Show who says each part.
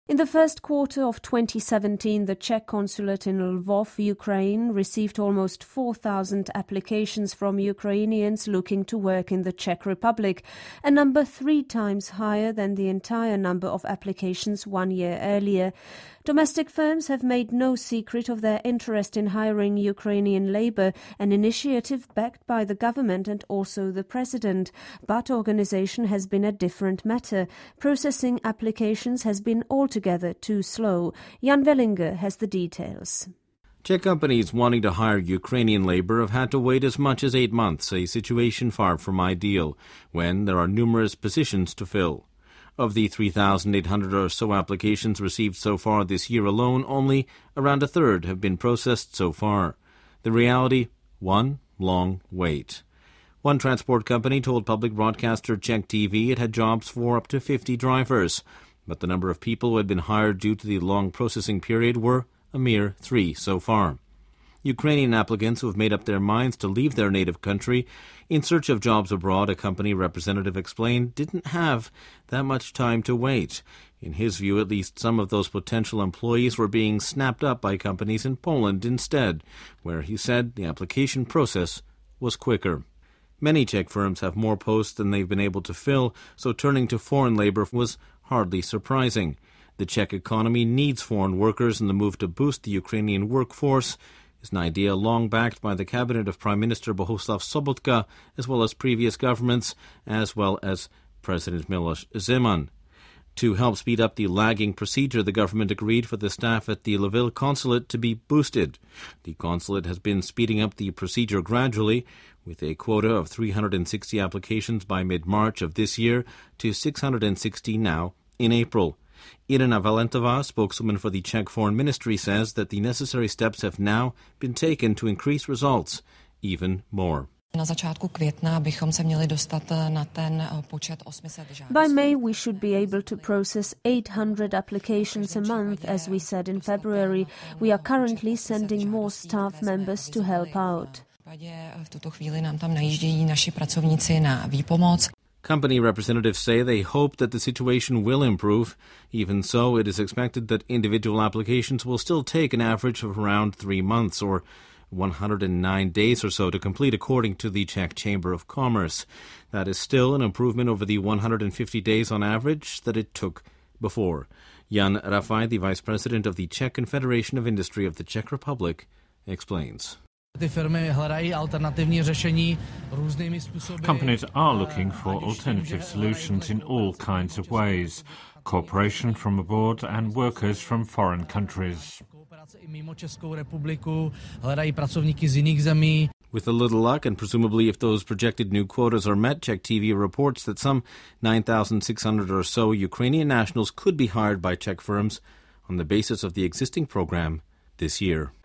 Speaker 1: In the first quarter of 2017, the Czech consulate in Lvov, Ukraine, received almost 4,000 applications from Ukrainians looking to work in the Czech Republic, a number 3 times higher than the entire number of applications 1 year earlier. Domestic firms have made no secret of their interest in hiring Ukrainian labour, an initiative backed by the government and also the president. But organisation has been a different matter. Processing applications has been altogether too slow. Jan Wellinger has the details.
Speaker 2: Czech companies wanting to hire Ukrainian labour have had to wait as much as 8 months, a situation far from ideal, when there are numerous positions to fill. Of the 3,800 or so applications received so far this year alone, only around a third have been processed so far. The reality? One long wait. One transport company told public broadcaster Czech TV it had jobs for up to 50 drivers, but the number of people who had been hired due to the long processing period were a mere 3 so far. Ukrainian applicants who have made up their minds to leave their native country in search of jobs abroad, a company representative explained, didn't have that much time to wait. In his view, at least some of those potential employees were being snapped up by companies in Poland instead, where he said the application process was quicker. Many Czech firms have more posts than they've been able to fill, so turning to foreign labour was hardly surprising. The Czech economy needs foreign workers, and the move to boost the Ukrainian workforce is an idea long backed by the cabinet of Prime Minister Bohuslav Sobotka, as well as previous governments, as well as President Miloš Zeman. To help speed up the lagging procedure, the government agreed for the staff at the Lviv consulate to be boosted. The consulate has been speeding up the procedure gradually, with a quota of 360 applications by mid-March of this year to 660 now in April. Irina Valentová, spokeswoman for the Czech Foreign Ministry, says that the necessary steps have now been taken to increase results even more.
Speaker 1: By May, we should be able to process 800 applications a month, as we said in February. We are currently sending more staff members to help out.
Speaker 2: Company representatives say they hope that the situation will improve. Even so, it is expected that individual applications will still take an average of around 3 months or 109 days or so to complete, according to the Czech Chamber of Commerce. That is still an improvement over the 150 days on average that it took before. Jan Rafaj, the vice president of the Czech Confederation of Industry of the Czech Republic, explains.
Speaker 3: Companies are looking for alternative solutions in all kinds of ways. Cooperation from abroad and workers from foreign countries.
Speaker 2: With a little luck, and presumably if those projected new quotas are met, Czech TV reports that some 9,600 or so Ukrainian nationals could be hired by Czech firms on the basis of the existing program this year.